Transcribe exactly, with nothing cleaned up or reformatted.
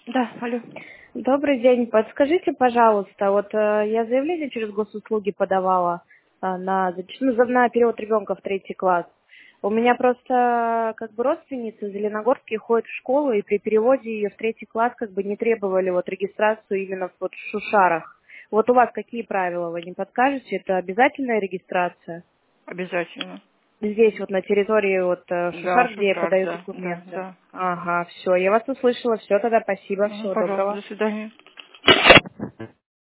Да, алло. Добрый день. Подскажите, пожалуйста, вот э, я заявление через госуслуги подавала э, на, зач- ну, за- на перевод ребенка в третий класс. У меня просто как бы родственница из Зеленогорска ходит в школу, и при переводе ее в третий класс как бы не требовали вот регистрацию именно в вот в Шушарах. Вот у вас какие правила, вы не подскажете? Это обязательная регистрация? Обязательно. Здесь вот на территории вот э, Да, Шушар, где я Шушар, подаю да, да, документы. да. Ага, все, я вас услышала. Все, тогда спасибо, Мгм, всего пожалуйста, доброго. до свидания.